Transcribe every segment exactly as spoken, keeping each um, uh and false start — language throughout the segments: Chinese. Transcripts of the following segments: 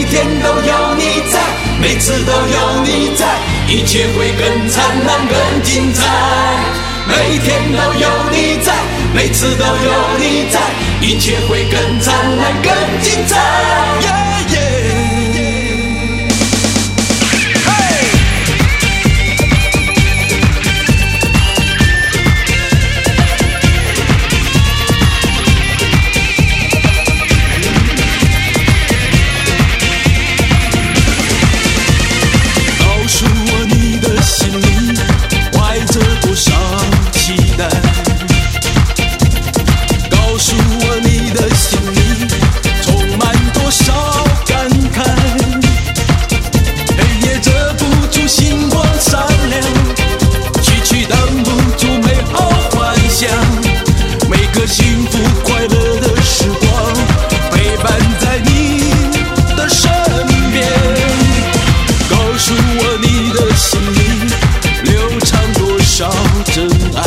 每天都有你在，每次都有你在，一切会更灿烂更精彩。每天都有你在，每次都有你在，一切会更灿烂更精彩。Yeah, yeah, hey! 告诉我你的心里怀着多少期待，告诉我你的心里充满多少感慨。黑夜遮不住星光闪亮，曲曲挡不住美好幻想。每个幸福快乐的时光陪伴在你的身边。告诉我你的心里流淌多少真爱，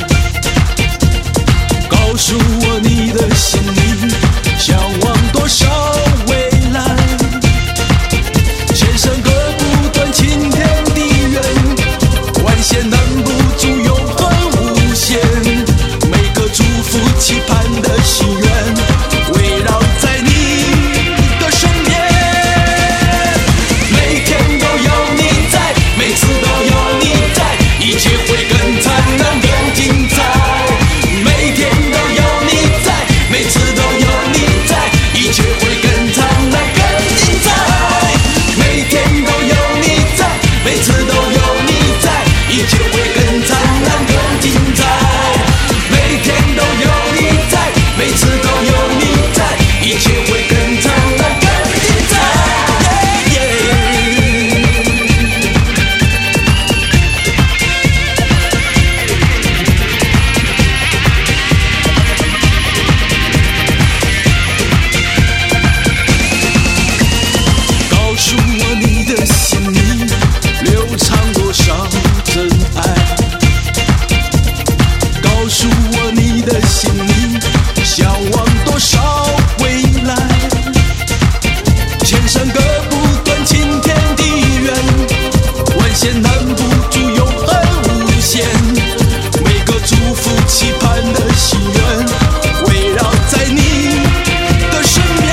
告诉我你的心里向往多少未来。千山隔不断，青天地远，万险难不住永恒无限。每个祝福期盼的心愿围绕在你的身边。每天都有你在，每次都有你在，一切会更灿烂更精彩。每天都有你在，每次都有你在，一切会更灿烂更精彩。每天都有你在，每次都有你在，一切会更灿烂更精彩。每天都有你在，每次都有你在，一切会更灿烂更精彩。Yeah, yeah. 告诉我你的心里流淌多少真爱，告诉我你的心里向往多少未来。千山隔不断，青天地远，万险难不住永恒无限。每个祝福期盼的心愿围绕在你的身边。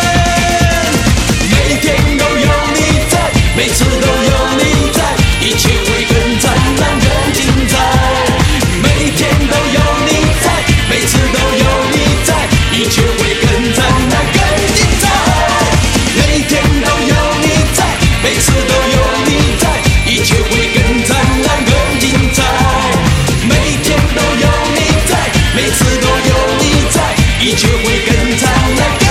每天都有你在，每次都有你在，一切会更灿烂更精彩。每天都有你在，每次都有你在，一切会更灿烂更精彩。每天都有你在，每次都有你在，一切会更灿烂更精彩。每天都有你在，每次都有你在，一切会更灿烂更